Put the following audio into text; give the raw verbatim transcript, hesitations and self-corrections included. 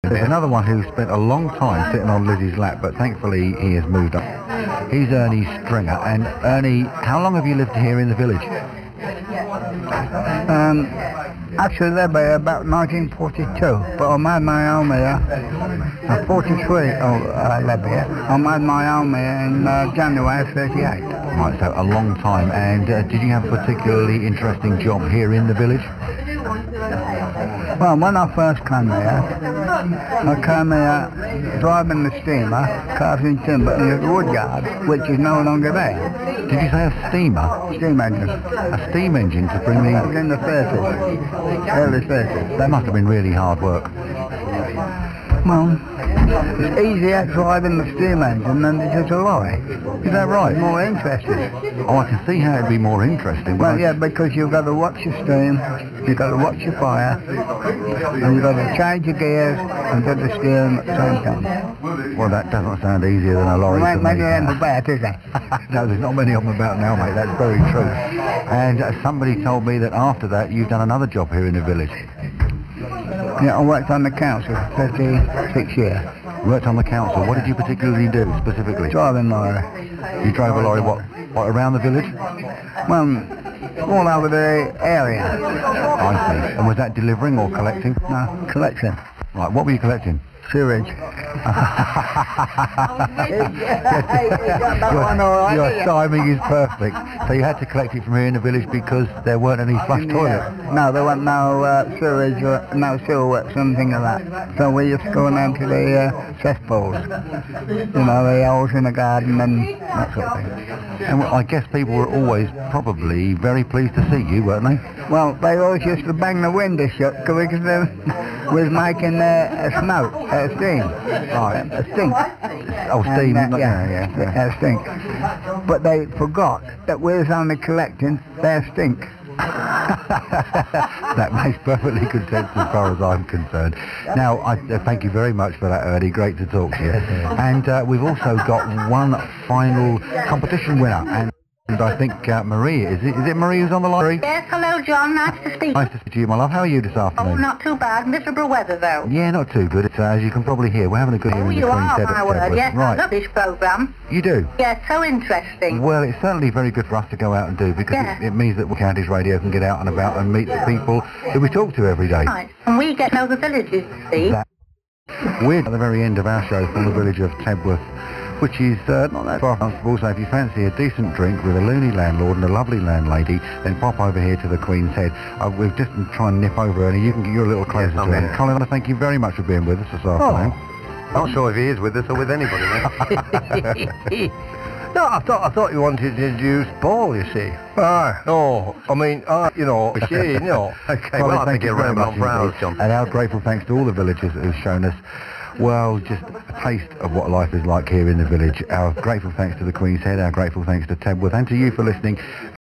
There's another one who spent a long time sitting on Lizzie's lap, but thankfully he has moved up. He's Ernie Stringer. And Ernie, how long have you lived here in the village? Um, actually, lived here about nineteen forty-two, but I made my home here. Uh, forty-three, oh, I lived here. I made my home here in uh, January thirty-eight. Right, so a long time. And uh, did you have a particularly interesting job here in the village? Well, when I first came here, I came here driving the steamer, carting timber in the wood yard, which is no longer there. Did you say a steamer? Steam engine. A steam engine to bring It was the... in the thirties, early thirties. That must have been really hard work. Well, it's easier driving the steam engine than it is a lorry. Is that right? It's more interesting. Oh, I can see how it'd be more interesting. Well, I- yeah, because you've got to watch your steam, you've got to watch your fire, and you've got to change your gears and do the steering at the same time. Well, that doesn't sound easier than a lorry There to ain't me. many of them about, is there? No, there's not many of them about now, mate. That's very true. And uh, somebody told me that after that you've done another job here in the village. Yeah, I worked on the council for thirty-six years. Worked on the council. What did you particularly do specifically? Driving lorry. You drove a lorry, what, what around the village? Well, all over the area. I see. And was that delivering or collecting? No, collection. Right, what were you collecting? Sewage. your, your timing is perfect. So you had to collect it from here in the village because there weren't any flush toilets? No, there weren't no uh, sewage, or no sewer works, something like that. So we used to go down to the uh, cesspools. You know, the holes in the garden and that sort of thing. And I guess people were always probably very pleased to see you, weren't they? Well, they always used to bang the window shut because we was making uh, a smoke, a steam, Right. a stink. Oh, steam. And, uh, yeah, yeah, yeah, yeah. a stink. But they forgot that we was only collecting their stink. That makes perfectly good sense as far as I'm concerned. Now, I uh, thank you very much for that, Ernie. Great to talk to you. And uh, we've also got one final competition winner. And And I think uh, Marie, is it, is it Marie who's on the line? Yes, hello John, nice to speak. Nice to speak to you, my love. How are you this Oh, afternoon? not too bad. Miserable weather though. Yeah, not too good. It's, uh, as you can probably hear, we're having a good Oh, evening you between are, Ted my and word. Tedworth. Yes, I Right. love this programme. You do? Yes, so interesting. Well, it's certainly very good for us to go out and do because Yeah. it, it means that Counties Radio can get out and about and meet the people who we talk to every day. Right. And we get to know the villages, you see. That- We're at the very end of our show from the village of Tedworth, which is uh, not that far from us. So if you fancy a decent drink with a loony landlord and a lovely landlady, then pop over here to the Queen's Head. Uh, we've just been trying to nip over, and you can get you're a little closer Yes, to him. I'm here. Colin, I want to thank you very much for being with us this afternoon. Not sure if he is with us or with anybody now. No, I thought I thought you wanted to introduce Paul, you see. Ah, no, I mean, uh, you know, Shane, you know. Okay, well, well, I thank think you you're very right much on for hours, indeed. John. And our grateful thanks to all the villagers who've shown us, well, just a taste of what life is like here in the village. Our grateful thanks to the Queen's Head, our grateful thanks to Tedworth, and to you for listening.